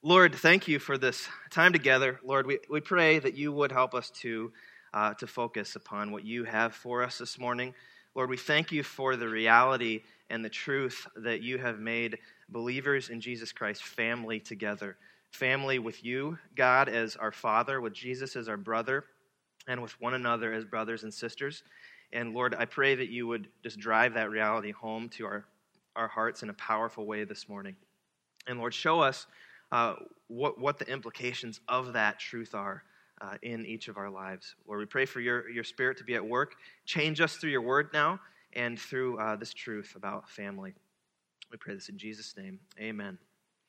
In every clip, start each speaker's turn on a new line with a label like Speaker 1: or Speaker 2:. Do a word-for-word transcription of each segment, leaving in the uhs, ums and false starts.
Speaker 1: Lord, thank you for this time together. Lord, we, we pray that you would help us to, uh, to focus upon what you have for us this morning. Lord, we thank you for the reality and the truth that you have made believers in Jesus Christ family together. Family with you, God, as our Father, with Jesus as our brother, and with one another as brothers and sisters. And Lord, I pray that you would just drive that reality home to our, our hearts in a powerful way this morning. And Lord, show us uh, what, what the implications of that truth are uh, in each of our lives. Lord, we pray for your, your Spirit to be at work. Change us through your word now and through uh, this truth about family. We pray this in Jesus' name. Amen.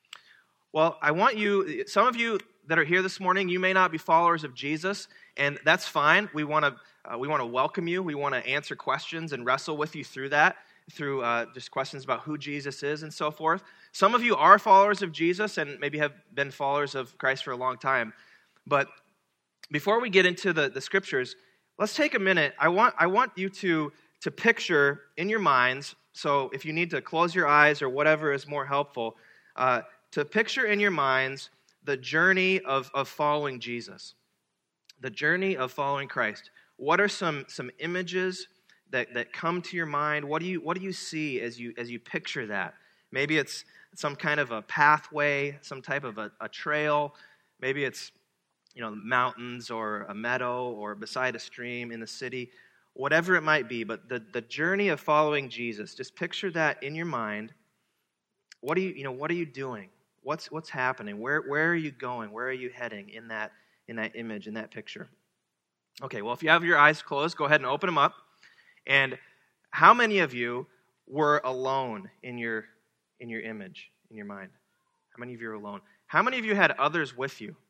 Speaker 1: Well, I want you, some of you that are here this morning, you may not be followers of Jesus, and that's fine. We want to uh, we want to welcome you. We want to answer questions and wrestle with you through that, through uh, just questions about who Jesus is and so forth. Some of you are followers of Jesus and maybe have been followers of Christ for a long time. But before we get into the, the scriptures, let's take a minute. I want I want you to, to picture in your minds, so if you need to close your eyes or whatever is more helpful, uh, to picture in your minds the journey of, of following Jesus, the journey of following Christ. What are some, some images that, that come to your mind? What do you what do you see as you as you picture that? Maybe it's some kind of a pathway, some type of a, a trail. Maybe it's, you know, mountains or a meadow or beside a stream in the city, whatever it might be. But the, the journey of following Jesus, just picture that in your mind. What are you, you know, what are you doing? What's what's happening? Where where are you going? Where are you heading in that in that image, in that picture? Okay, well, if you have your eyes closed, go ahead and open them up. And how many of you were alone in your in your image, in your mind? How many of you are alone? How many of you had others with you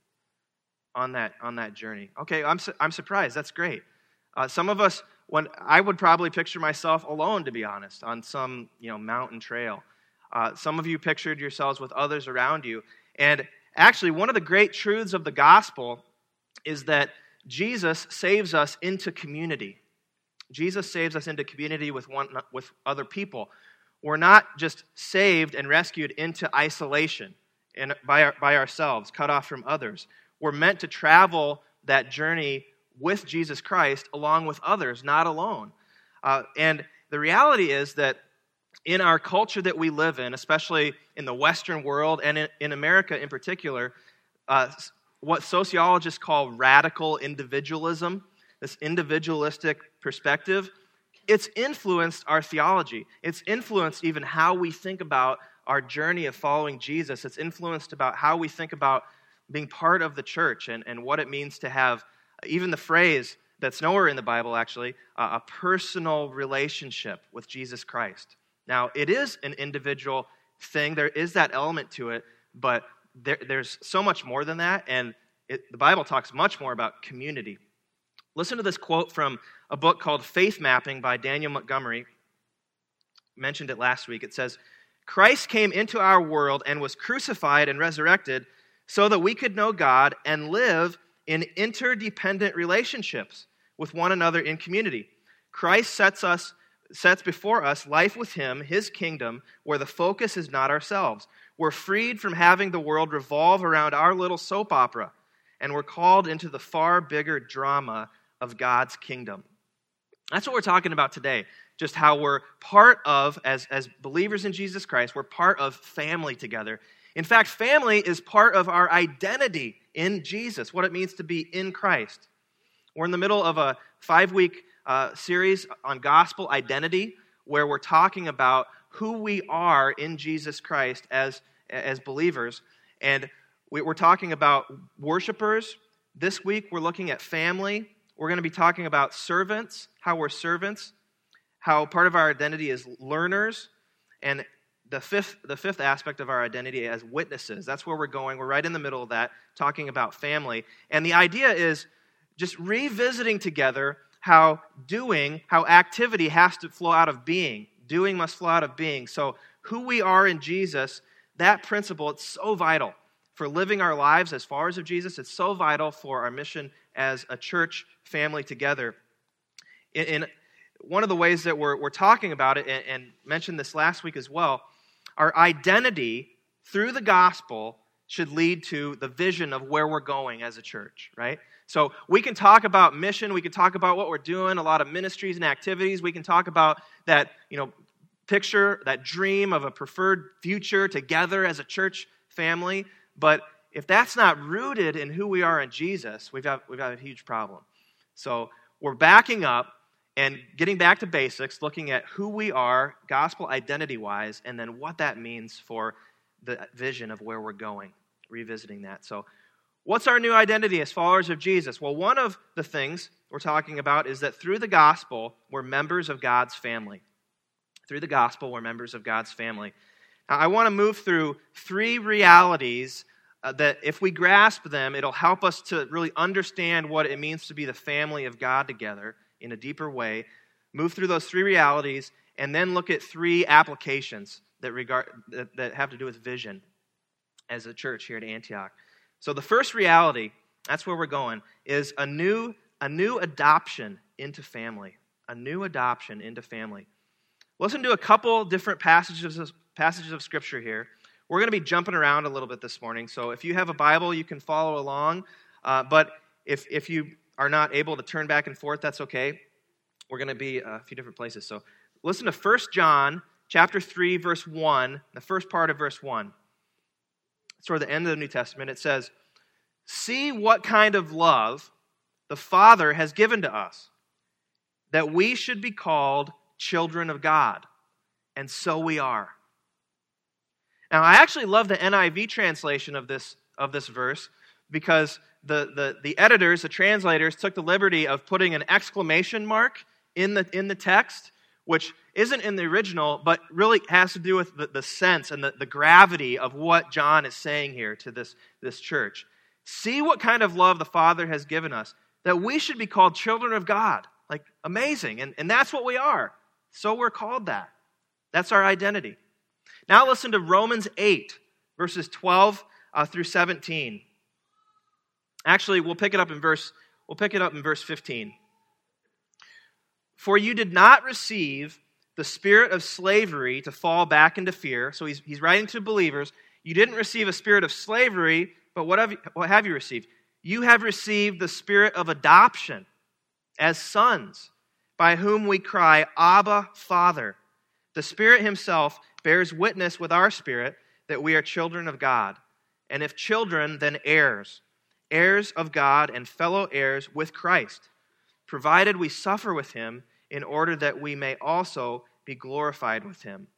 Speaker 1: on that on that journey? Okay, I'm su- I'm surprised. That's great. Uh, some of us, when I would probably picture myself alone, to be honest, on some you know mountain trail. Uh, some of you pictured yourselves with others around you. And actually, one of the great truths of the gospel is that Jesus saves us into community. Jesus saves us into community with one with other people. We're not just saved and rescued into isolation and by our, by ourselves, cut off from others. We're meant to travel that journey with Jesus Christ along with others, not alone. Uh, and the reality is that in our culture that we live in, especially in the Western world and in, in America in particular, uh, what sociologists call radical individualism, this individualistic perspective, it's influenced our theology. It's influenced even how we think about our journey of following Jesus. It's influenced about how we think about being part of the church and, and what it means to have even the phrase that's nowhere in the Bible, actually, uh, a personal relationship with Jesus Christ. Now, it is an individual thing. There is that element to it, but there, there's so much more than that, and it, the Bible talks much more about community. Listen to this quote from a book called Faith Mapping by Daniel Montgomery. I mentioned it last week. It says, "Christ came into our world and was crucified and resurrected so that we could know God and live in interdependent relationships with one another in community. Christ sets us sets before us life with him, his kingdom, where the focus is not ourselves. We're freed from having the world revolve around our little soap opera, and we're called into the far bigger drama of God's kingdom." That's what we're talking about today, just how we're part of, as, as believers in Jesus Christ, we're part of family together. In fact, family is part of our identity in Jesus, what it means to be in Christ. We're in the middle of a five-week Uh, series on gospel identity, where we're talking about who we are in Jesus Christ as, as believers. And we, we're talking about worshipers. This week, we're looking at family. We're going to be talking about servants, how we're servants, how part of our identity is learners, and the fifth, the fifth aspect of our identity as witnesses. That's where we're going. We're right in the middle of that, talking about family. And the idea is just revisiting together how doing, how activity has to flow out of being. Doing must flow out of being. So who we are in Jesus, that principle, it's so vital for living our lives as followers of Jesus. It's so vital for our mission as a church family together. In, in one of the ways that we're, we're talking about it, and, and mentioned this last week as well, our identity through the gospel should lead to the vision of where we're going as a church, right? So we can talk about mission, we can talk about what we're doing, a lot of ministries and activities, we can talk about that, you know, picture, that dream of a preferred future together as a church family, but if that's not rooted in who we are in Jesus, we've got, we've got a huge problem. So we're backing up and getting back to basics, looking at who we are, gospel identity-wise, and then what that means for the vision of where we're going, revisiting that. So what's our new identity as followers of Jesus? Well, one of the things we're talking about is that through the gospel, we're members of God's family. Through the gospel, we're members of God's family. Now, I want to move through three realities uh, that if we grasp them, it'll help us to really understand what it means to be the family of God together in a deeper way. Move through those three realities, and then look at three applications that regard that, that have to do with vision as a church here at Antioch. So the first reality, that's where we're going, is a new, a new adoption into family. A new adoption into family. Listen to a couple different passages of, passages of Scripture here. We're going to be jumping around a little bit this morning, so if you have a Bible, you can follow along. Uh, but if if you are not able to turn back and forth, that's okay. We're going to be a few different places. So listen to First John chapter three, verse one, the first part of verse one. It's toward the end of the New Testament. It says, "See what kind of love the Father has given to us, that we should be called children of God, and so we are." Now, I actually love the N I V translation of this of this verse because the, the, the editors, the translators, took the liberty of putting an exclamation mark in the in the text, which isn't in the original, but really has to do with the, the sense and the, the gravity of what John is saying here to this, this church. See what kind of love the Father has given us, that we should be called children of God. Like, amazing. And, and that's what we are. So we're called that. That's our identity. Now listen to Romans eight, verses twelve uh, through seventeen. Actually, we'll pick it up in verse, we'll pick it up in verse fifteen. "For you did not receive the spirit of slavery to fall back into fear." So he's, he's writing to believers. You didn't receive a spirit of slavery, but what have you, what have you received? You have received the spirit of adoption as sons, by whom we cry, "Abba, Father." The Spirit himself bears witness with our spirit that we are children of God. And if children, then heirs, heirs of God and fellow heirs with Christ, provided we suffer with him in order that we may also be glorified with him.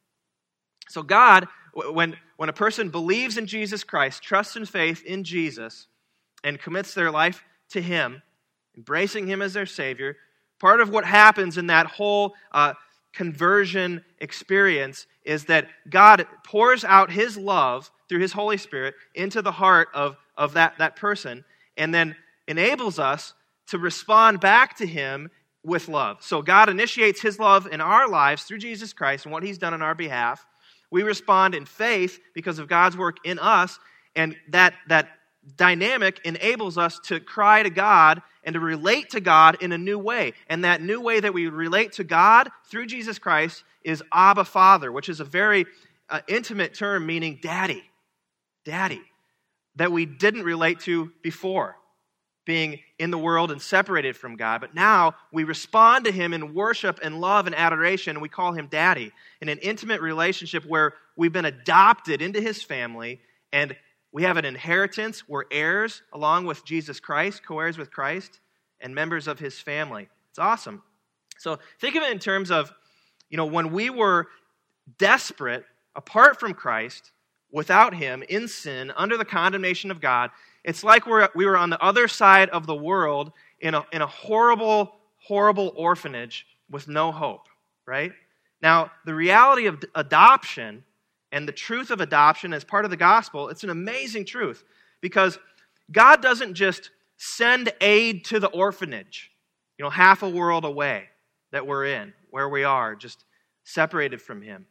Speaker 1: So God, when, when a person believes in Jesus Christ, trusts in faith in Jesus, and commits their life to him, embracing him as their Savior, part of what happens in that whole uh, conversion experience is that God pours out his love through his Holy Spirit into the heart of, of that, that person, and then enables us to respond back to him with love. So God initiates his love in our lives through Jesus Christ and what he's done on our behalf. We respond in faith because of God's work in us, and that, that dynamic enables us to cry to God and to relate to God in a new way. And that new way that we relate to God through Jesus Christ is Abba, Father, which is a very uh, intimate term meaning daddy. Daddy. That we didn't relate to before, being in the world and separated from God. But now we respond to him in worship and love and adoration, and we call him daddy, in an intimate relationship where we've been adopted into his family, and we have an inheritance. We're heirs along with Jesus Christ, co-heirs with Christ, and members of his family. It's awesome. So think of it in terms of, you know, when we were desperate, apart from Christ, without him, in sin, under the condemnation of God, it's like we're, we were on the other side of the world in a, in a horrible, horrible orphanage with no hope, right? Now, the reality of adoption and the truth of adoption as part of the gospel, it's an amazing truth because God doesn't just send aid to the orphanage, you know, half a world away that we're in, where we are, just separated from him,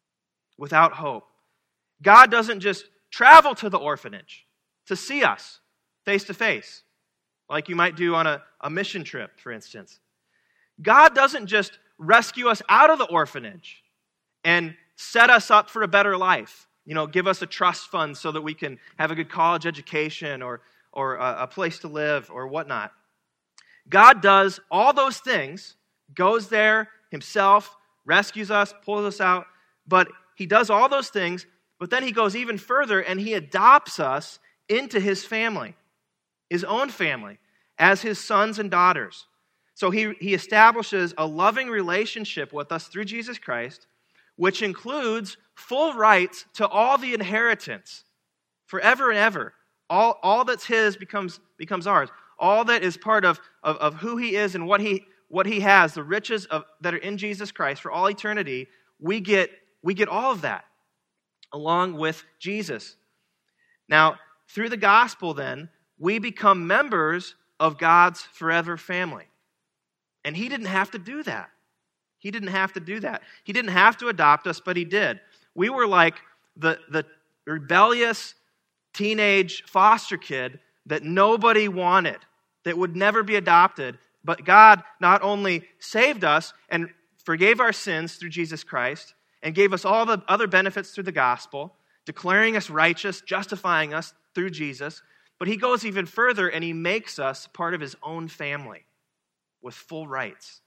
Speaker 1: without hope. God doesn't just travel to the orphanage to see us face to face, like you might do on a, a mission trip, for instance. God doesn't just rescue us out of the orphanage and set us up for a better life You know, give us a trust fund so that we can have a good college education or, or a, a place to live or whatnot. God does all those things, goes there himself, rescues us, pulls us out, but he does all those things, but then he goes even further and he adopts us into his family, his own family, as his sons and daughters. So he, he establishes a loving relationship with us through Jesus Christ, which includes full rights to all the inheritance forever and ever. All, all that's his becomes, becomes ours. All that is part of, of, of who he is and what he, what he has, the riches of, that are in Jesus Christ for all eternity, we get, we get all of that along with Jesus. Now, through the gospel then, we become members of God's forever family. And he didn't have to do that. He didn't have to do that. He didn't have to adopt us, but he did. We were like the, the rebellious teenage foster kid that nobody wanted, that would never be adopted. But God not only saved us and forgave our sins through Jesus Christ and gave us all the other benefits through the gospel, declaring us righteous, justifying us through Jesus, but he goes even further and he makes us part of his own family with full rights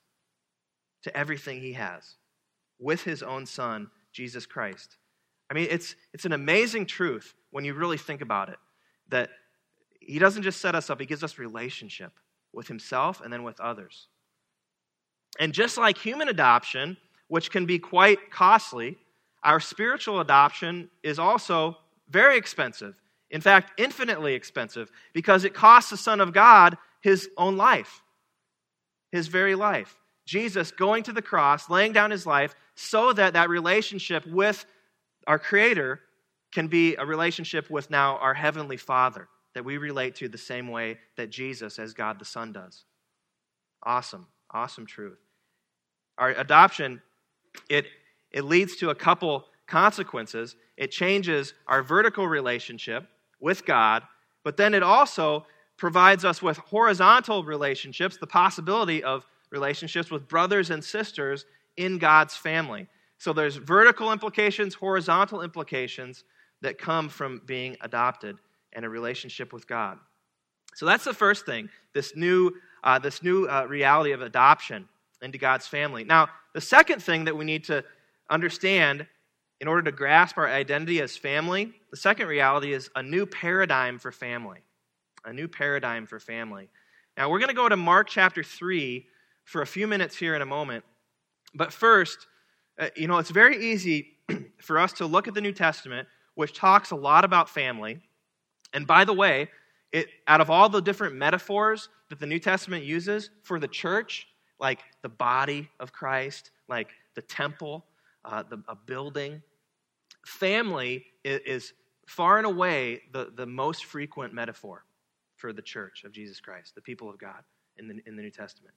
Speaker 1: to everything he has with his own son, Jesus Christ. I mean, it's, it's an amazing truth when you really think about it, that he doesn't just set us up, he gives us relationship with himself and then with others. And just like human adoption, which can be quite costly, our spiritual adoption is also very expensive. In fact, infinitely expensive, because it costs the Son of God his own life, his very life. Jesus going to the cross, laying down his life so that that relationship with our Creator can be a relationship with now our Heavenly Father, that we relate to the same way that Jesus, as God the Son, does. Awesome, awesome truth. Our adoption, it, it leads to a couple consequences. It changes our vertical relationship with God, but then it also provides us with horizontal relationships, the possibility of relationships with brothers and sisters in God's family. So there's vertical implications, horizontal implications that come from being adopted and a relationship with God. So that's the first thing, this new, uh, this new uh, reality of adoption into God's family. Now, the second thing that we need to understand in order to grasp our identity as family, the second reality is a new paradigm for family. A new paradigm for family. Now, we're going to go to Mark chapter three for a few minutes here in a moment. But first, uh, you know, it's very easy for us to look at the New Testament, which talks a lot about family. And by the way, it, out of all the different metaphors that the New Testament uses for the church, like the body of Christ, like the temple, uh, the, a building, family is, is far and away the, the most frequent metaphor for the church of Jesus Christ, the people of God in the, in the New Testament.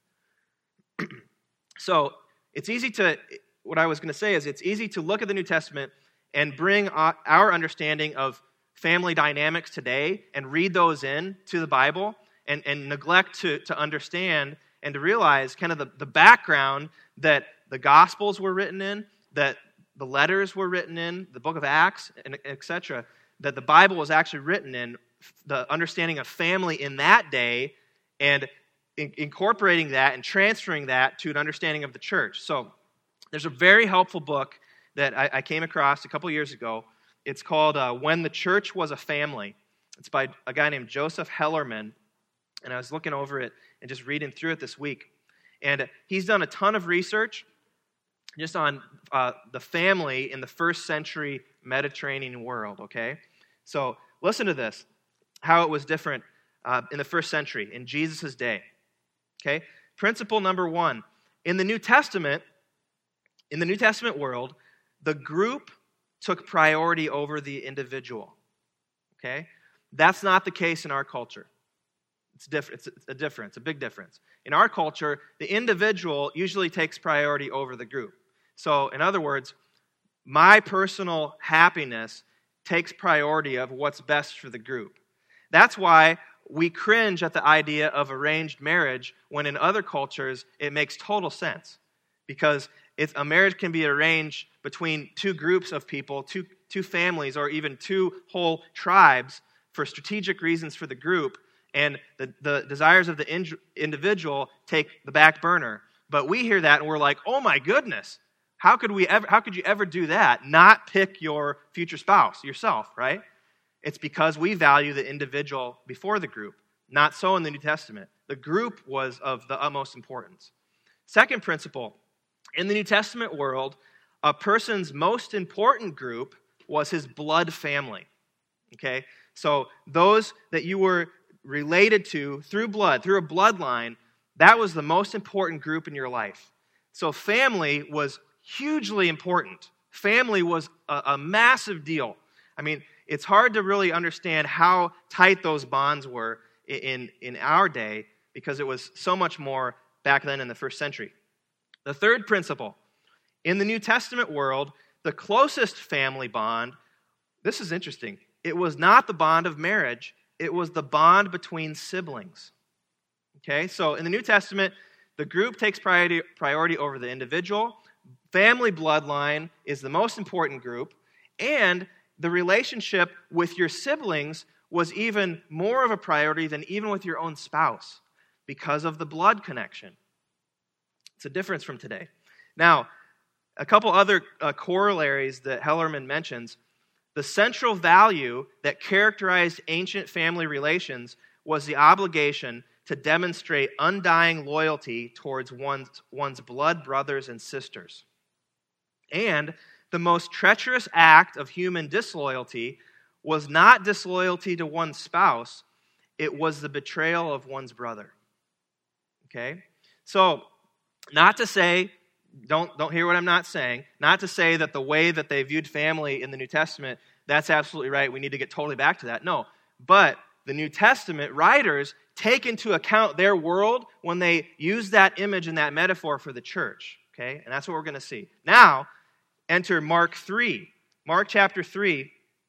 Speaker 1: So it's easy to, what I was going to say is it's easy to look at the New Testament and bring our understanding of family dynamics today and read those in to the Bible and, and neglect to, to understand and to realize kind of the, the background that the Gospels were written in, that the letters were written in, the book of Acts, and et cetera, that the Bible was actually written in, the understanding of family in that day, and in, incorporating that and transferring that to an understanding of the church. So there's a very helpful book that I, I came across a couple years ago. It's called uh, When the Church Was a Family. It's by a guy named Joseph Hellerman, and I was looking over it and just reading through it this week. And he's done a ton of research just on uh, the family in the first century Mediterranean world, okay? So listen to this, how it was different uh, in the first century, in Jesus' day, okay? Principle number one, in the New Testament, in the New Testament world, the group took priority over the individual, okay? That's not the case in our culture. It's different. It's a difference, a big difference. In our culture, the individual usually takes priority over the group. So, in other words, my personal happiness takes priority of what's best for the group. That's why we cringe at the idea of arranged marriage when in other cultures it makes total sense. Because it's, a marriage can be arranged between two groups of people, two two families or even two whole tribes for strategic reasons for the group, and the, the desires of the in, individual take the back burner. But we hear that and we're like, oh my goodness, how could we ever, how could you ever do that? Not pick your future spouse, yourself, right? It's because we value the individual before the group. Not so in the New Testament. The group was of the utmost importance. Second principle, in the New Testament world, a person's most important group was his blood family. Okay? So those that you were related to through blood, through a bloodline, that was the most important group in your life. So family was hugely important. Family was a, a massive deal. I mean, it's hard to really understand how tight those bonds were in, in our day because it was so much more back then in the first century. The third principle, in the New Testament world, the closest family bond, this is interesting, it was not the bond of marriage, it was the bond between siblings. Okay, so in the New Testament, the group takes priority, priority over the individual. Family bloodline is the most important group, and the relationship with your siblings was even more of a priority than even with your own spouse because of the blood connection. It's a difference from today. Now, a couple other uh, corollaries that Hellerman mentions. The central value that characterized ancient family relations was the obligation to demonstrate undying loyalty towards one's, one's blood brothers and sisters. And the most treacherous act of human disloyalty was not disloyalty to one's spouse, it was the betrayal of one's brother. Okay? So, not to say, don't, don't hear what I'm not saying, not to say that the way that they viewed family in the New Testament, that's absolutely right, we need to get totally back to that. No, but the New Testament writers take into account their world when they use that image and that metaphor for the church. Okay? And that's what we're going to see. Now, enter Mark three. Mark chapter three,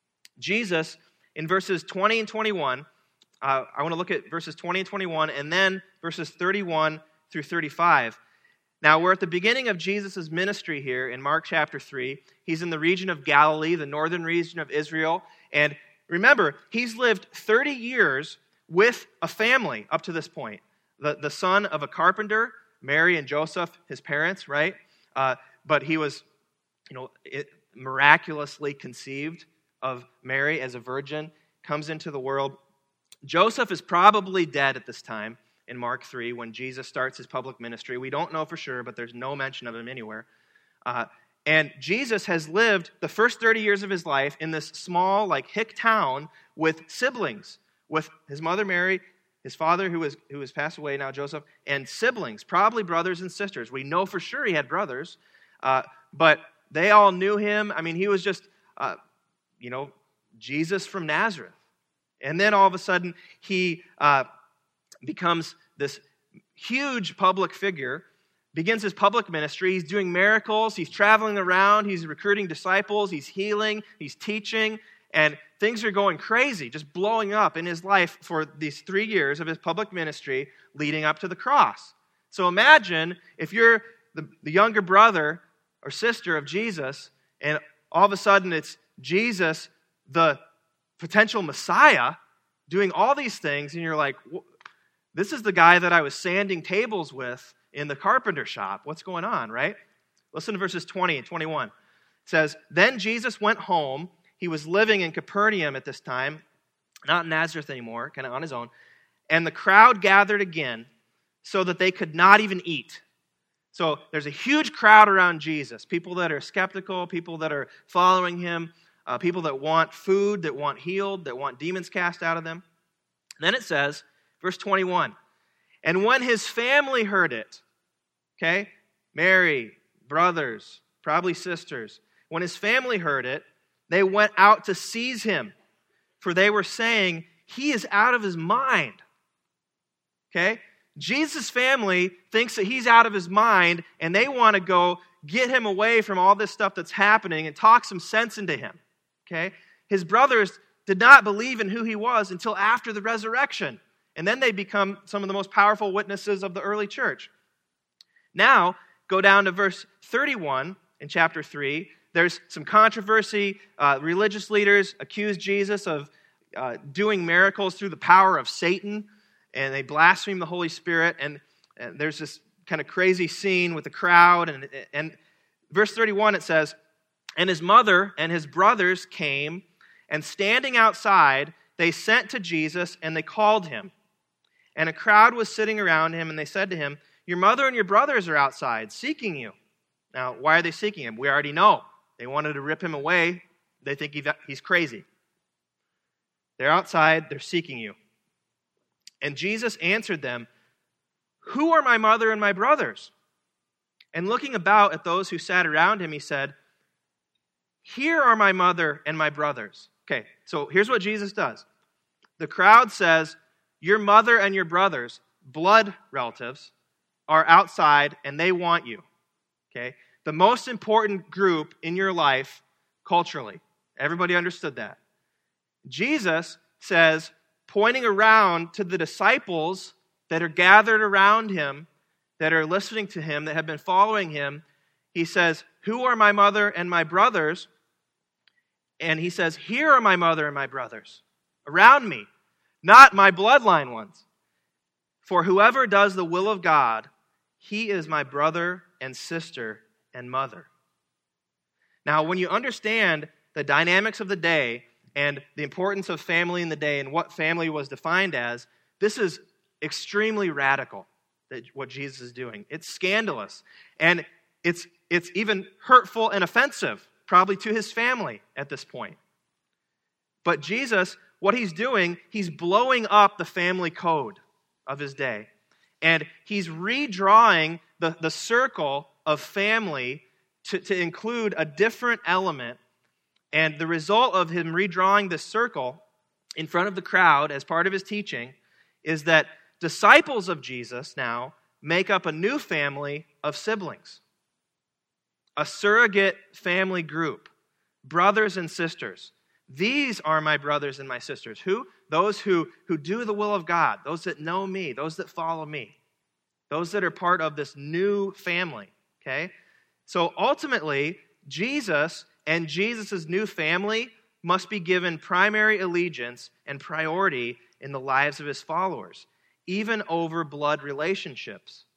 Speaker 1: Jesus, in verses twenty and twenty-one, uh, I want to look at verses twenty and twenty-one, and then verses thirty-one through thirty-five. Now, we're at the beginning of Jesus' ministry here in Mark chapter three. He's in the region of Galilee, the northern region of Israel. And remember, he's lived thirty years with a family up to this point. The, the son of a carpenter, Mary and Joseph, his parents, right? Uh, but he was, you know, it, miraculously conceived of Mary as a virgin, comes into the world. Joseph is probably dead at this time in Mark three when Jesus starts his public ministry. We don't know for sure, but there's no mention of him anywhere. Uh, and Jesus has lived the first thirty years of his life in this small, like, hick town with siblings, with his mother Mary, his father who was who has passed away now, Joseph, and siblings, probably brothers and sisters. We know for sure he had brothers, uh, but they all knew him. I mean, he was just, uh, you know, Jesus from Nazareth. And then all of a sudden, he uh, becomes this huge public figure, begins his public ministry. He's doing miracles. He's traveling around. He's recruiting disciples. He's healing. He's teaching. And things are going crazy, just blowing up in his life for these three years of his public ministry leading up to the cross. So imagine if you're the, the younger brother or sister of Jesus, and all of a sudden it's Jesus, the potential Messiah, doing all these things, and you're like, this is the guy that I was sanding tables with in the carpenter shop. What's going on, right? Listen to verses twenty and twenty-one. It says, then Jesus went home. He was living in Capernaum at this time, not in Nazareth anymore, kind of on his own. And the crowd gathered again so that they could not even eat. So there's a huge crowd around Jesus, people that are skeptical, people that are following him, uh, people that want food, that want healed, that want demons cast out of them. And then it says, verse twenty-one, and when his family heard it, okay, Mary, brothers, probably sisters, when his family heard it, they went out to seize him, for they were saying, he is out of his mind. Okay? Jesus' family thinks that he's out of his mind, and they want to go get him away from all this stuff that's happening and talk some sense into him. Okay? His brothers did not believe in who he was until after the resurrection, and then they become some of the most powerful witnesses of the early church. Now, go down to verse thirty-one in chapter three. there's some controversy. Uh, religious leaders accuse Jesus of uh, doing miracles through the power of Satan, and they blaspheme the Holy Spirit. And, and there's this kind of crazy scene with the crowd. And, and verse thirty-one, it says, "And his mother and his brothers came, and standing outside, they sent to Jesus, and they called him. And a crowd was sitting around him, and they said to him, 'Your mother and your brothers are outside, seeking you.'" Now, why are they seeking him? We already know. They wanted to rip him away. They think he's crazy. They're outside, they're seeking you. And Jesus answered them, "Who are my mother and my brothers?" And looking about at those who sat around him, he said, "Here are my mother and my brothers." Okay, so here's what Jesus does. The crowd says, "Your mother and your brothers," blood relatives, "are outside and they want you." Okay? The most important group in your life culturally. Everybody understood that. Jesus says, pointing around to the disciples that are gathered around him, that are listening to him, that have been following him, he says, "Who are my mother and my brothers?" And he says, "Here are my mother and my brothers, around me, not my bloodline ones. For whoever does the will of God, he is my brother and sister and mother." Now, when you understand the dynamics of the day and the importance of family in the day and what family was defined as, this is extremely radical, that what Jesus is doing. It's scandalous. And it's, it's even hurtful and offensive, probably to his family at this point. But Jesus, what he's doing, he's blowing up the family code of his day. And he's redrawing the, the circle of family to, to include a different element. And the result of him redrawing this circle in front of the crowd as part of his teaching is that disciples of Jesus now make up a new family of siblings. A surrogate family group. Brothers and sisters. These are my brothers and my sisters. Who? Those who, who do the will of God. Those that know me. Those that follow me. Those that are part of this new family. Okay? So ultimately, Jesus and Jesus' new family must be given primary allegiance and priority in the lives of his followers, even over blood relationships.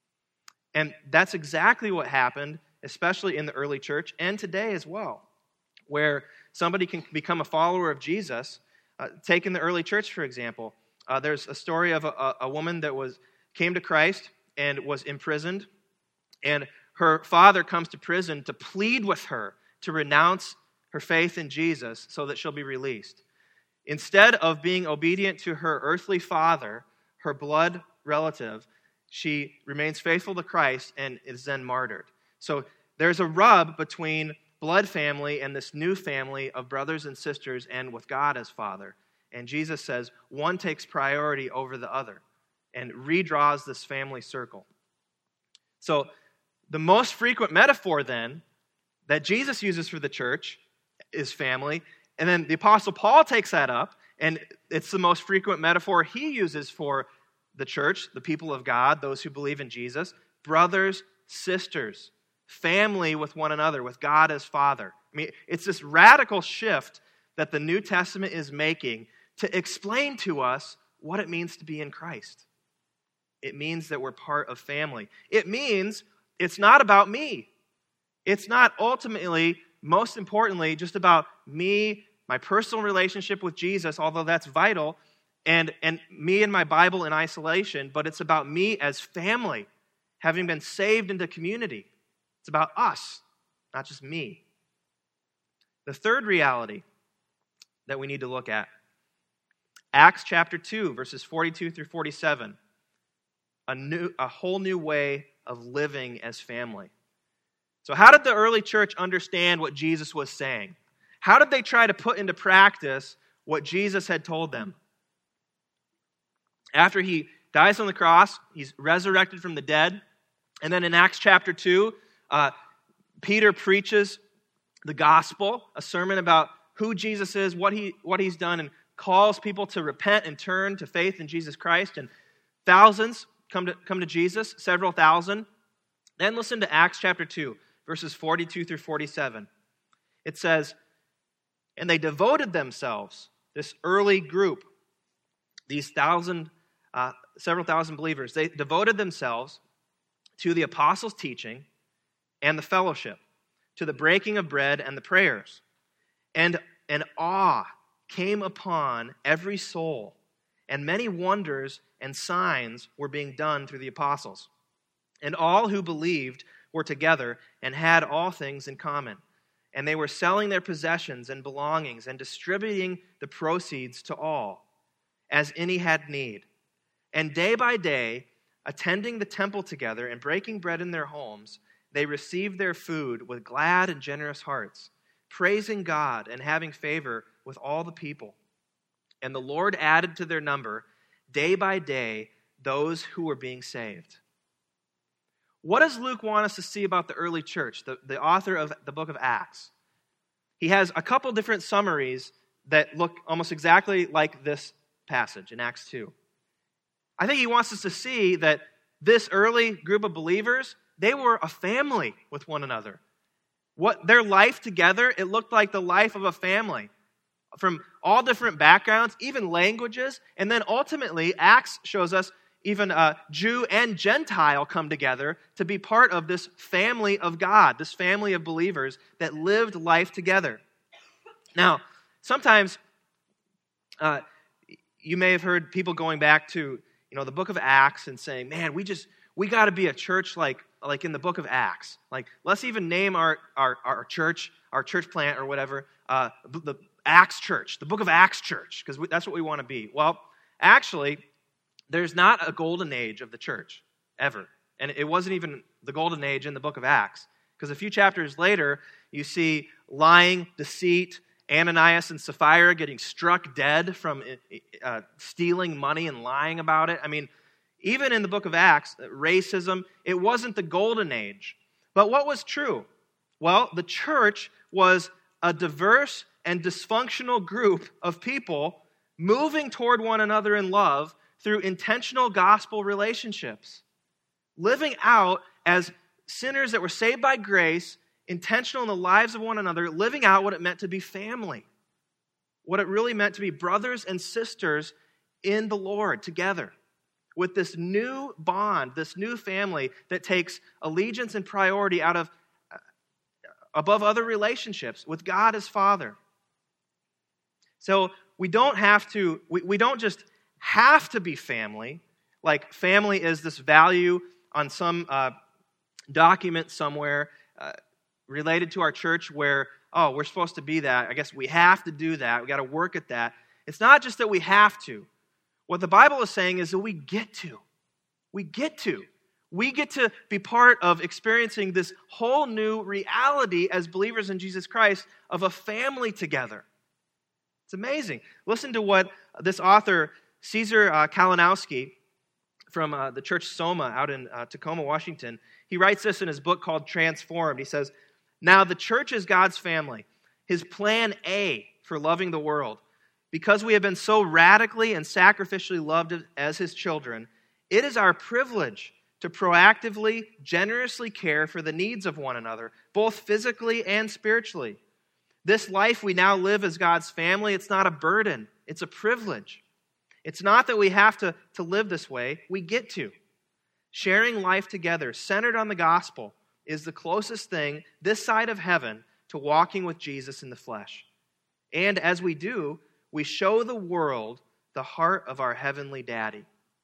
Speaker 1: And that's exactly what happened, especially in the early church and today as well, where somebody can become a follower of Jesus. Uh, take in the early church, for example. Uh, there's a story of a, a woman that was came to Christ and was imprisoned, and her father comes to prison to plead with her to renounce her faith in Jesus so that she'll be released. Instead of being obedient to her earthly father, her blood relative, she remains faithful to Christ and is then martyred. So there's a rub between blood family and this new family of brothers and sisters and with God as Father. And Jesus says one takes priority over the other and redraws this family circle. So the most frequent metaphor then that Jesus uses for the church is family. And then the Apostle Paul takes that up, and it's the most frequent metaphor he uses for the church, the people of God, those who believe in Jesus. Brothers, sisters, family with one another, with God as Father. I mean, it's this radical shift that the New Testament is making to explain to us what it means to be in Christ. It means that we're part of family. It means it's not about me. It's not ultimately, most importantly, just about me, my personal relationship with Jesus, although that's vital, and, and me and my Bible in isolation, but it's about me as family, having been saved into community. It's about us, not just me. The third reality that we need to look at, Acts chapter two, verses forty-two through forty-seven, a new, a whole new way of living as family. So how did the early church understand what Jesus was saying? How did they try to put into practice what Jesus had told them? After he dies on the cross, he's resurrected from the dead. And then in Acts chapter two, uh, Peter preaches the gospel, a sermon about who Jesus is, what he what he's done, and calls people to repent and turn to faith in Jesus Christ. And thousands come to, come to Jesus, several thousand. Then listen to Acts chapter two. Verses forty-two through forty-seven. It says, and they devoted themselves, this early group, these thousand, uh, several thousand believers, they devoted themselves to the apostles' teaching and the fellowship, to the breaking of bread and the prayers. And an awe came upon every soul, and many wonders and signs were being done through the apostles. And all who believed were together and had all things in common. And they were selling their possessions and belongings and distributing the proceeds to all, as any had need. And day by day, attending the temple together and breaking bread in their homes, they received their food with glad and generous hearts, praising God and having favor with all the people. And the Lord added to their number, day by day, those who were being saved. What does Luke want us to see about the early church, the, the author of the book of Acts? He has a couple different summaries that look almost exactly like this passage in Acts two. I think he wants us to see that this early group of believers, they were a family with one another. What their life together, it looked like the life of a family from all different backgrounds, even languages, and then ultimately Acts shows us even uh, Jew and Gentile come together to be part of this family of God, this family of believers that lived life together. Now, sometimes uh, you may have heard people going back to, you know, the book of Acts and saying, man, we just, we got to be a church like, like in the book of Acts. Like, let's even name our, our, our church, our church plant or whatever, uh, the Acts Church, the book of Acts Church, because that's what we want to be. Well, actually, there's not a golden age of the church, ever. And it wasn't even the golden age in the book of Acts. Because a few chapters later, you see lying, deceit, Ananias and Sapphira getting struck dead from uh, stealing money and lying about it. I mean, even in the book of Acts, racism, it wasn't the golden age. But what was true? Well, the church was a diverse and dysfunctional group of people moving toward one another in love through intentional gospel relationships, living out as sinners that were saved by grace, intentional in the lives of one another, living out what it meant to be family, what it really meant to be brothers and sisters in the Lord together, with this new bond, this new family that takes allegiance and priority out of above other relationships with God as Father. So we don't have to, we, we don't just have to be family, like family is this value on some uh, document somewhere uh, related to our church where, oh, we're supposed to be that. I guess we have to do that. We got to work at that. It's not just that we have to. What the Bible is saying is that we get to. We get to. We get to be part of experiencing this whole new reality as believers in Jesus Christ of a family together. It's amazing. Listen to what this author, Caesar uh, Kalinowski, from uh, the church Soma out in uh, Tacoma, Washington, he writes this in his book called Transformed. He says, now the church is God's family, his plan A for loving the world. Because we have been so radically and sacrificially loved as his children, it is our privilege to proactively, generously care for the needs of one another, both physically and spiritually. This life we now live as God's family, it's not a burden, it's a privilege. It's not that we have to, to live this way, we get to. Sharing life together, centered on the gospel, is the closest thing this side of heaven to walking with Jesus in the flesh. And as we do, we show the world the heart of our heavenly daddy.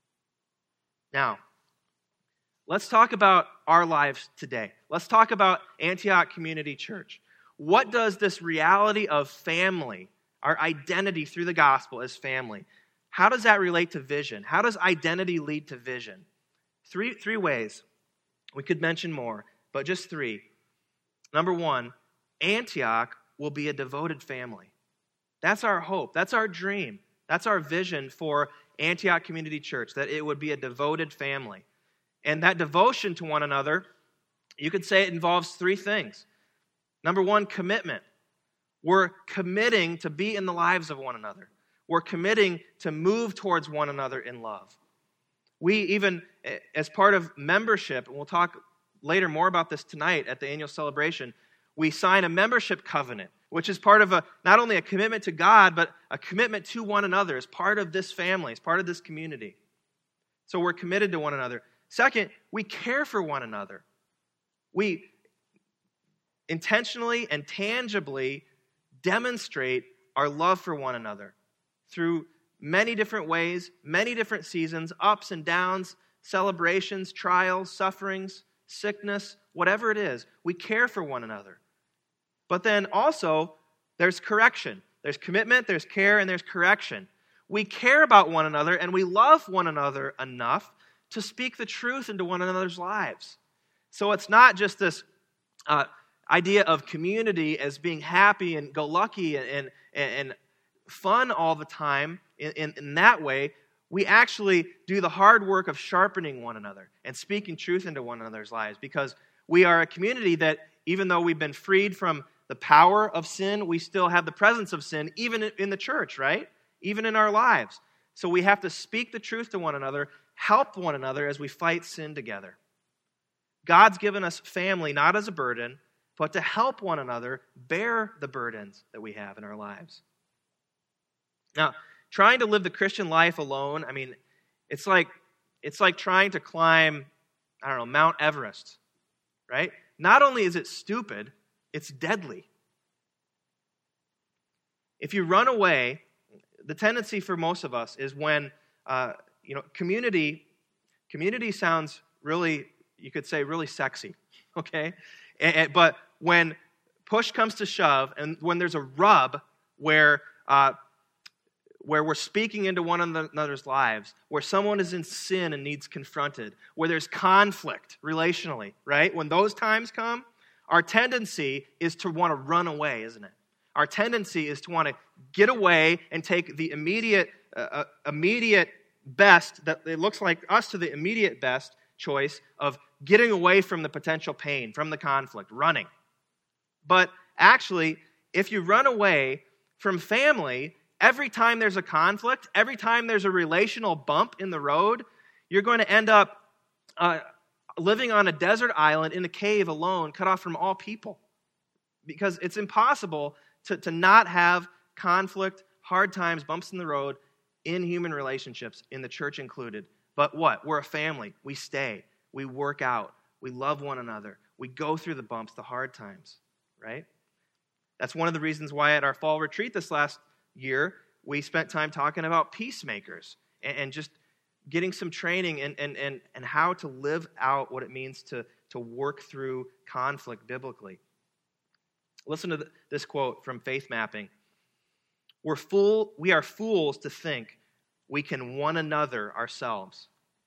Speaker 1: Now, let's talk about our lives today. Let's talk about Antioch Community Church. What does this reality of family, our identity through the gospel as family, how does that relate to vision? How does identity lead to vision? Three, three ways. We could mention more, but just three. Number one, Antioch will be a devoted family. That's our hope. That's our dream. That's our vision for Antioch Community Church, that it would be a devoted family. And that devotion to one another, you could say it involves three things. Number one, commitment. We're committing to be in the lives of one another. We're committing to move towards one another in love. We even, as part of membership, and we'll talk later more about this tonight at the annual celebration, We sign a membership covenant, which is part of a not only a commitment to God, but a commitment to one another as part of this family, as part of this community. So we're committed to one another. Second, we care for one another. We intentionally and tangibly demonstrate our love for one another through many different ways, many different seasons, ups and downs, celebrations, trials, sufferings, sickness, whatever it is. We care for one another. But then also, there's correction. There's commitment, there's care, and there's correction. We care about one another, and we love one another enough to speak the truth into one another's lives. So it's not just this uh, idea of community as being happy and go lucky and, and, and fun all the time in, in, in that way. We actually do the hard work of sharpening one another and speaking truth into one another's lives, because we are a community that, even though we've been freed from the power of sin, we still have the presence of sin, even in the church, right? Even in our lives. So we have to speak the truth to one another, help one another as we fight sin together. God's given us family not as a burden, but to help one another bear the burdens that we have in our lives. Now, trying to live the Christian life alone, I mean, it's like it's like trying to climb, I don't know, Mount Everest, right? Not only is it stupid, it's deadly. If you run away, the tendency for most of us is when, uh, you know, community, community sounds really, you could say, really sexy, okay? And, and, but when push comes to shove, and when there's a rub where uh, where we're speaking into one another's lives, where someone is in sin and needs confronted, where there's conflict relationally, right? When those times come, our tendency is to want to run away, isn't it? Our tendency is to want to get away and take the immediate, uh, immediate best, that it looks like us to the immediate best choice of getting away from the potential pain, from the conflict, running. But actually, if you run away from family, every time there's a conflict, every time there's a relational bump in the road, you're going to end up uh, living on a desert island in a cave alone, cut off from all people. Because it's impossible to, to not have conflict, hard times, bumps in the road in human relationships, in the church included. But what? We're a family. We stay. We work out. We love one another. We go through the bumps, the hard times, right? That's one of the reasons why at our fall retreat this last year, we spent time talking about peacemakers and, and just getting some training and, and, and, and how to live out what it means to, to work through conflict biblically. Listen to this quote from Faith Mapping. We're fool, we are fools to think we can one another ourselves.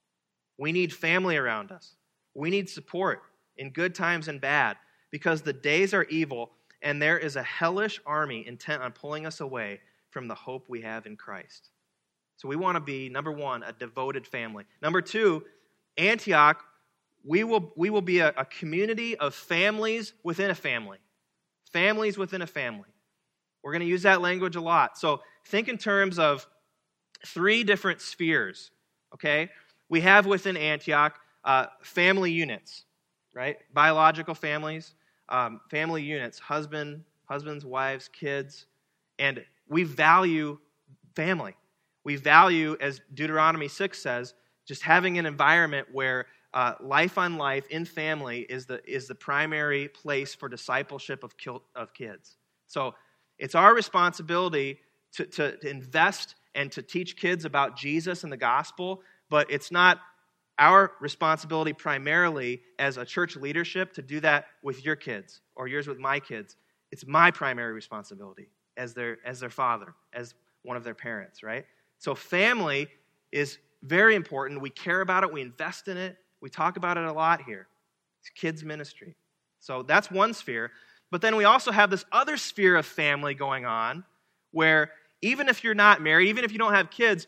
Speaker 1: We need family around us. We need support in good times and bad, because the days are evil and there is a hellish army intent on pulling us away from the hope we have in Christ. So we want to be, number one, a devoted family. Number two, Antioch, we will, we will be a, a community of families within a family. Families within a family. We're going to use that language a lot. So think in terms of three different spheres, okay? We have within Antioch uh, family units, right? Biological families, um, family units, husband, husbands, wives, kids, and we value family. We value, as Deuteronomy six says, just having an environment where uh, life on life in family is the is the primary place for discipleship of of kids. So it's our responsibility to, to, to invest and to teach kids about Jesus and the gospel, but it's not our responsibility primarily as a church leadership to do that with your kids or yours with my kids. It's my primary responsibility as their as their father, as one of their parents, right? So family is very important. We care about it. We invest in it. We talk about it a lot here. It's kids ministry. So that's one sphere. But then we also have this other sphere of family going on where even if you're not married, even if you don't have kids,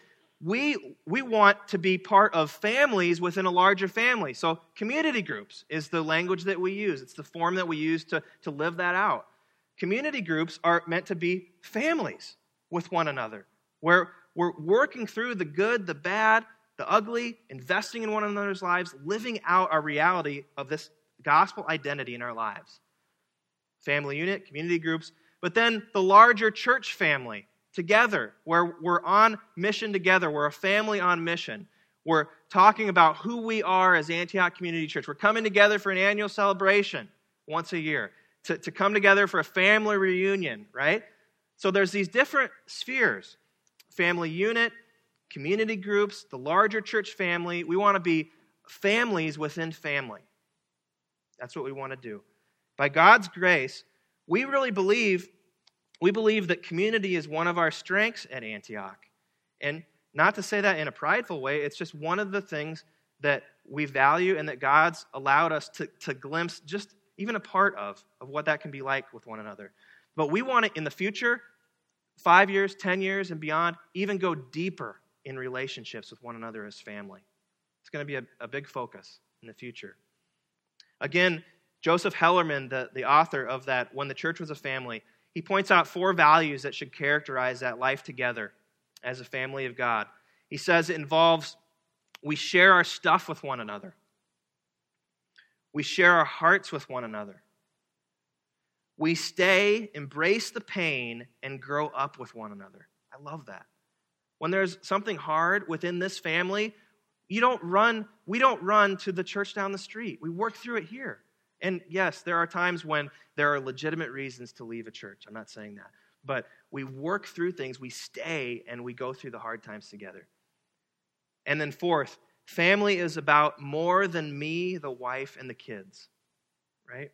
Speaker 1: we we want to be part of families within a larger family. So community groups is the language that we use. It's the form that we use to, to live that out. Community groups are meant to be families with one another, where we're working through the good, the bad, the ugly, investing in one another's lives, living out our reality of this gospel identity in our lives. family unit, community groups, but then the larger church family together, where we're on mission together. We're a family on mission. We're talking about who we are as Antioch Community Church. We're coming together for an annual celebration once a year, to, to come together for a family reunion, right? So there's these different spheres: family unit, community groups, the larger church family. We want to be families within family. That's what we want to do. By God's grace, we really believe, we believe that community is one of our strengths at Antioch. And not to say that in a prideful way, it's just one of the things that we value and that God's allowed us to, to glimpse just even a part of, of what that can be like with one another. But we want to, in the future, five years, ten years, and beyond, even go deeper in relationships with one another as family. It's going to be a, a big focus in the future. Again, Joseph Hellerman, the, the author of that, When the Church Was a Family, he points out four values that should characterize that life together as a family of God. He says it involves, we share our stuff with one another. We share our hearts with one another. We stay, embrace the pain, and grow up with one another. I love that. When there's something hard within this family, you don't run, we don't run to the church down the street. We work through it here. And yes, there are times when there are legitimate reasons to leave a church. I'm not saying that. But we work through things, we stay, and we go through the hard times together. And then fourth, family is about more than me, the wife, and the kids, right?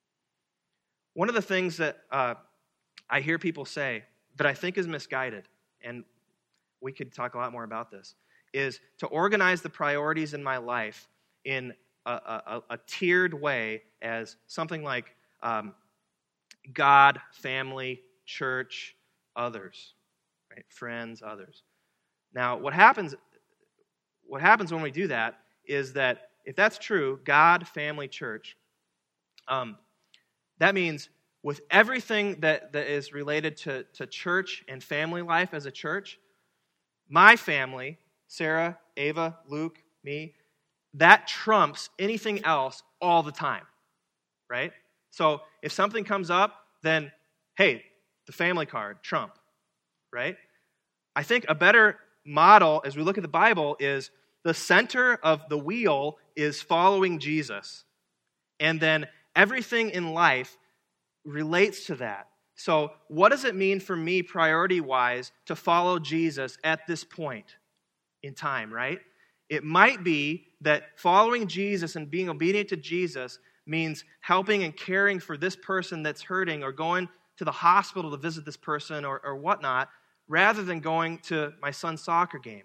Speaker 1: One of the things that uh, I hear people say that I think is misguided, and we could talk a lot more about this, is to organize the priorities in my life in a, a, a tiered way as something like um, God, family, church, others, right? Friends, others. Now, what happens, what happens when we do that is that if that's true, God, family, church, um, that means with everything that, that is related to, to church and family life as a church, my family, Sarah, Ava, Luke, me, that trumps anything else all the time, right? So if something comes up, then, hey, the family card, trump, right? I think a better model as we look at the Bible is the center of the wheel is following Jesus. And then everything in life relates to that. So what does it mean for me priority-wise to follow Jesus at this point in time, right? It might be that following Jesus and being obedient to Jesus means helping and caring for this person that's hurting or going to the hospital to visit this person or, or whatnot, rather than going to my son's soccer game.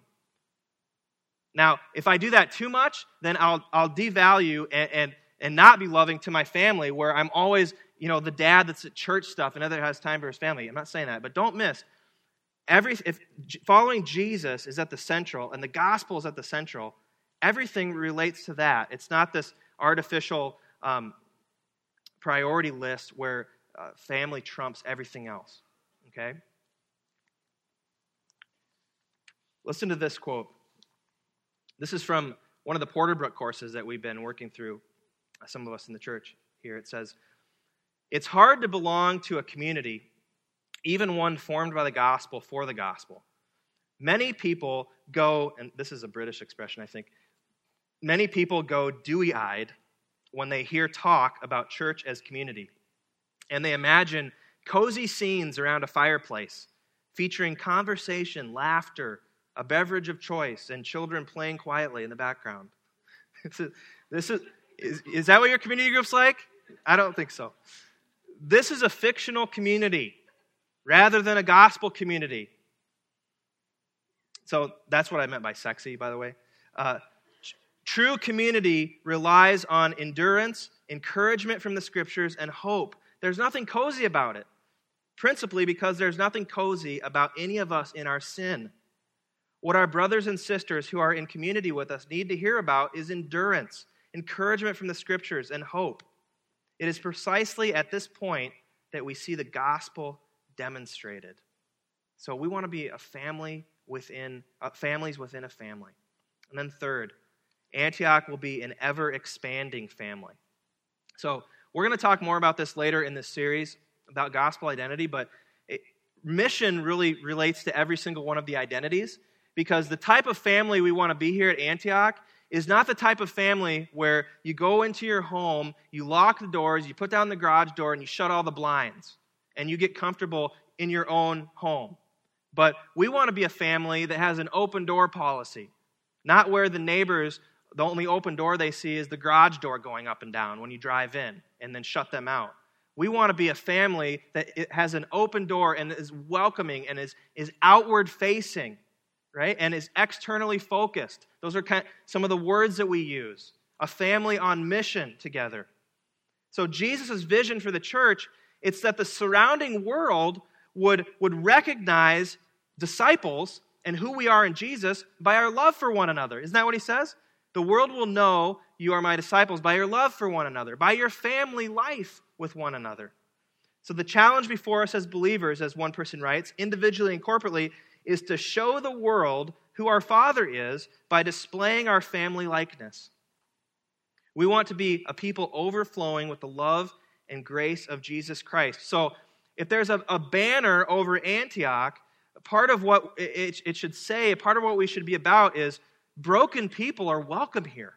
Speaker 1: Now, if I do that too much, then I'll I'll devalue and, and, and not be loving to my family, where I'm always, you know, the dad that's at church stuff and never has time for his family. I'm not saying that, but don't miss. Every, if following Jesus is at the central and the gospel is at the central, everything relates to that. It's not this artificial um, priority list where uh, family trumps everything else, okay? Listen to this quote. This is from one of the Porterbrook courses that we've been working through, some of us in the church here. It says, "It's hard to belong to a community, even one formed by the gospel for the gospel. Many people go," and this is a British expression, I think, many people go dewy-eyed when they hear talk about church as community. And they imagine cozy scenes around a fireplace, featuring conversation, laughter, a beverage of choice, and children playing quietly in the background. This is, this is, is, is that what your community group's like? I don't think so. This is a fictional community rather than a gospel community. So that's what I meant by sexy, by the way. Uh, true community relies on endurance, encouragement from the scriptures, and hope. There's nothing cozy about it, principally because there's nothing cozy about any of us in our sin. What our brothers and sisters who are in community with us need to hear about is endurance, encouragement from the scriptures, and hope. It is precisely at this point that we see the gospel demonstrated. So we want to be a family within, uh, families within a family. And then third, Antioch will be an ever-expanding family. So We're going to talk more about this later in this series about gospel identity, but it, mission really relates to every single one of the identities, because the type of family we want to be here at Antioch is not the type of family where you go into your home, you lock the doors, you put down the garage door, and you shut all the blinds, and you get comfortable in your own home. But we want to be a family that has an open door policy, not where the neighbors, the only open door they see is the garage door going up and down when you drive in, and then shut them out. We want to be a family that it has an open door and is welcoming and is, is outward facing, right? And is externally focused. Those are kind of some of the words that we use. A family on mission together. So Jesus' vision for the church, it's that the surrounding world would, would recognize disciples and who we are in Jesus by our love for one another. Isn't that what he says? The world will know you are my disciples by your love for one another, by your family life with one another. So the challenge before us as believers, as one person writes, individually and corporately, is to show the world who our Father is by displaying our family likeness. We want to be a people overflowing with the love and grace of Jesus Christ. So if there's a, a banner over Antioch, part of what it, it should say, part of what we should be about is broken people are welcome here.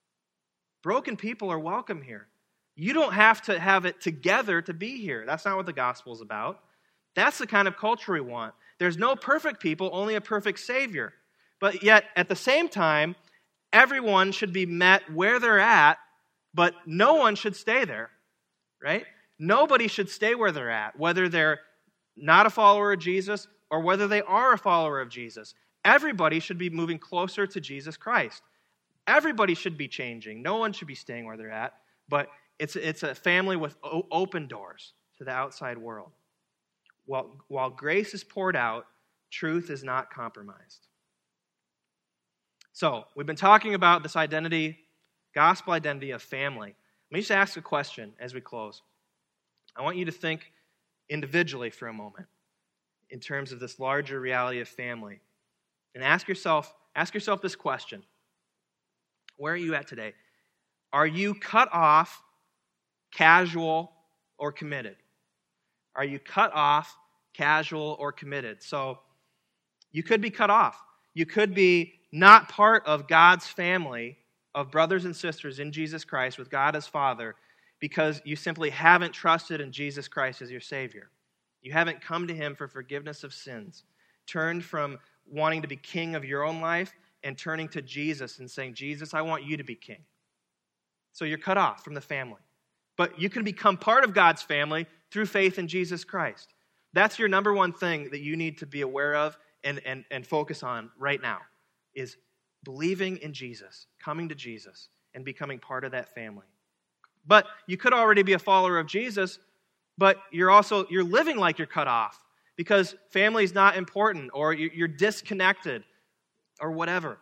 Speaker 1: Broken people are welcome here. You don't have to have it together to be here. That's not what the gospel is about. That's the kind of culture we want. There's no perfect people, only a perfect Savior. But yet, at the same time, everyone should be met where they're at, but no one should stay there, right? Nobody should stay where they're at, whether they're not a follower of Jesus or whether they are a follower of Jesus. Everybody should be moving closer to Jesus Christ. Everybody should be changing. No one should be staying where they're at, but it's, it's a family with o- open doors to the outside world. While, while grace is poured out, truth is not compromised. So, we've been talking about this identity, gospel identity of family. Let me just ask a question as we close. I want you to think individually for a moment in terms of this larger reality of family. And ask yourself, ask yourself this question. Where are you at today? Are you cut off, casual, or committed? Are you cut off, casual, or committed? So you could be cut off. You could be not part of God's family of brothers and sisters in Jesus Christ with God as Father because you simply haven't trusted in Jesus Christ as your Savior. You haven't come to Him for forgiveness of sins, turned from wanting to be king of your own life and turning to Jesus and saying, Jesus, I want you to be king. So you're cut off from the family. But you can become part of God's family through faith in Jesus Christ. That's your number one thing that you need to be aware of and, and, and focus on right now, is believing in Jesus, coming to Jesus, and becoming part of that family. But you could already be a follower of Jesus, but you're also, you're living like you're cut off because family is not important, or you're disconnected, or whatever.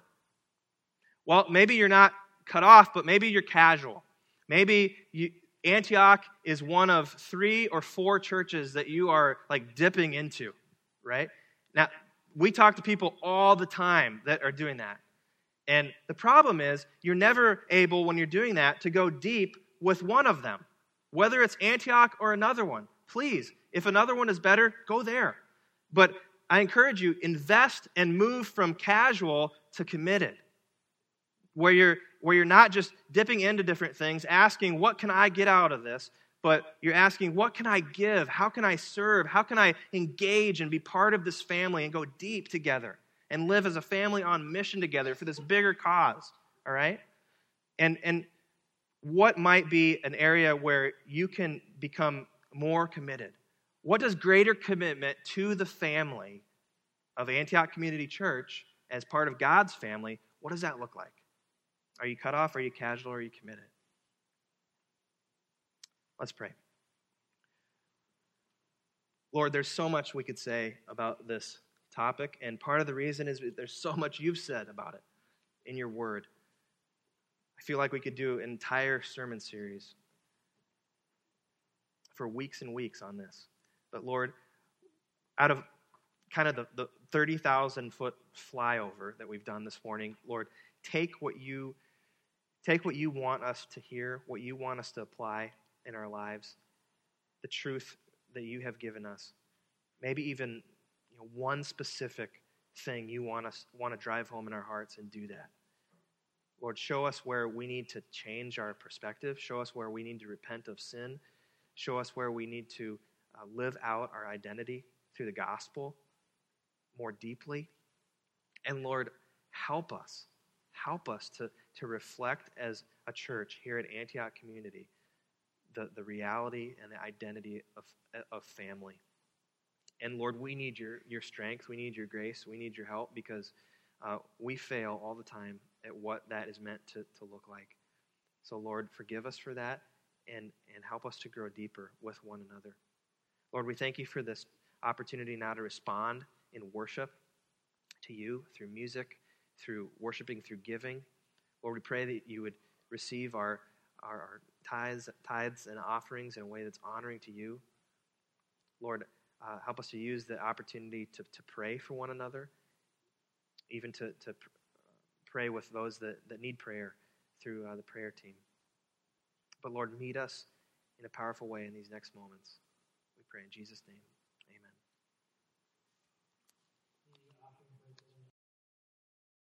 Speaker 1: Well, maybe you're not cut off, but maybe you're casual. Maybe you, Antioch is one of three or four churches that you are like dipping into, right? Now, we talk to people all the time that are doing that. And the problem is you're never able, when you're doing that, to go deep with one of them, whether it's Antioch or another one. Please, if another one is better, go there. But I encourage you, invest and move from casual to committed, where you're where you're not just dipping into different things, asking, what can I get out of this? But you're asking, what can I give? How can I serve? How can I engage and be part of this family and go deep together and live as a family on mission together for this bigger cause, all right? And, and what might be an area where you can become more committed? What does greater commitment to the family of Antioch Community Church as part of God's family, what does that look like? Are you cut off? Are you casual? Or are you committed? Let's pray. Lord, there's so much we could say about this topic, and part of the reason is there's so much you've said about it in your word. I feel like we could do an entire sermon series for weeks and weeks on this. But Lord, out of kind of the, the thirty thousand foot flyover that we've done this morning, Lord, take what you take what you want us to hear, what you want us to apply, in our lives, the truth that you have given us. Maybe even you know, one specific thing you want us want to drive home in our hearts, and do that. Lord, show us where we need to change our perspective. Show us where we need to repent of sin. Show us where we need to uh, live out our identity through the gospel more deeply. And Lord, help us. Help us to, to reflect as a church here at Antioch Community the, the reality and the identity of, of family. And Lord, we need your, your strength. We need your grace. We need your help, because uh, we fail all the time at what that is meant to, to look like. So Lord, forgive us for that, and, and help us to grow deeper with one another. Lord, we thank you for this opportunity now to respond in worship to you through music, through worshiping, through giving. Lord, we pray that you would receive our, our, our tithes, tithes and offerings in a way that's honoring to you. Lord, uh, help us to use the opportunity to, to pray for one another, even to, to pray with those that, that need prayer through uh, the prayer team. But Lord, meet us in a powerful way in these next moments. We pray in Jesus' name.